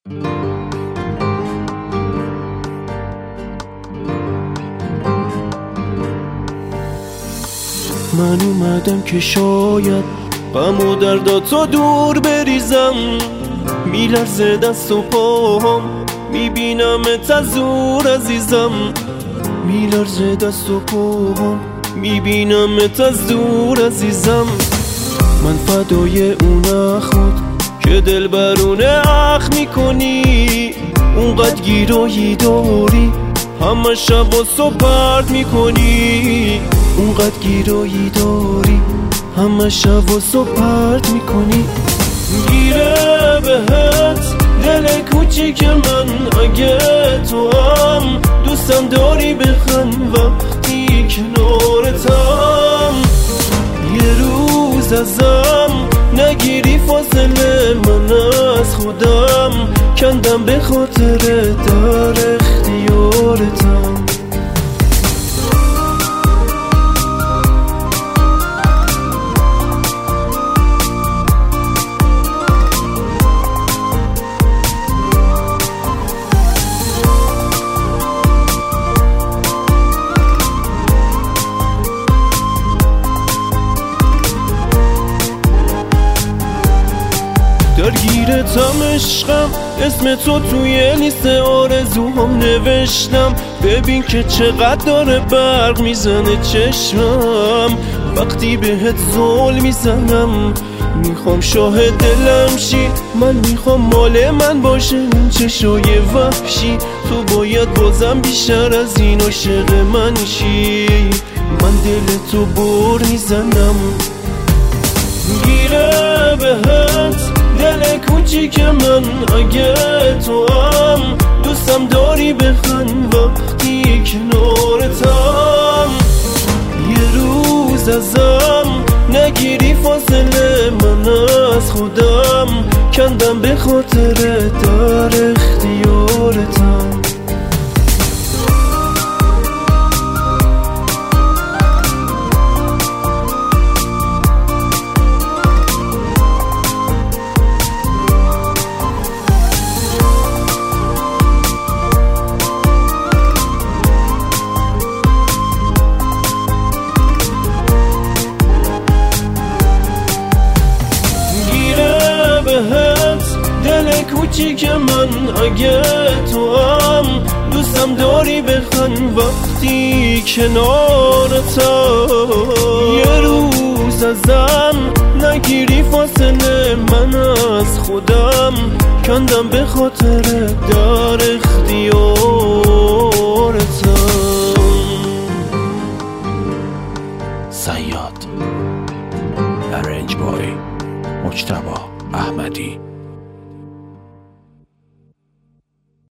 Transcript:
من اومدم که شاید غم و درداتو دور بریزم، میلرزه دست و پاهم میبینمت از دور عزیزم، میلرزه دست و پاهم میبینمت از دور عزیزم. من فدای اون خود که دل برونه اخ میکنی، اونقدر گیرایی داری همه شب و صبح پرت میکنی، اونقدر گیرایی داری همه شب و صبح پرت میکنی. گیره بهت دل کوچیک من، اگه تو هم دوستم داری بخند وقتی کنارتم. یه روز ازم نگیری فاصله، من از خودم کندم به خاطر در اختیارتم. درگیرتم عشقم، اسم تو توی لیست آرزوهام نوشتم، ببین که چقدر داره برق میزنه چشمم وقتی بهت زل میزنم. میخوام شاهد دلم شی، من میخوام مال من باشه اون چشای وحشی، تو باید بازم بیشتر از این عاشق من شی، من دل تو بر میزنم. گیره بهت دل کوچیک من، اگه تو هم دوستم داری بخند وقتی کنارتم. یه روز ازم نگیری فاصله، من از خودم کندم به خاطر در اختیارتم. دل کوچیک من، اگه تو هم دوستم داری بخند وقتی کنارتم. یه روز ازم نگیری فاصله، من از خودم کندم به خاطر در اختیارتم. صیاد، ارنج بای، مجتبی احمدی.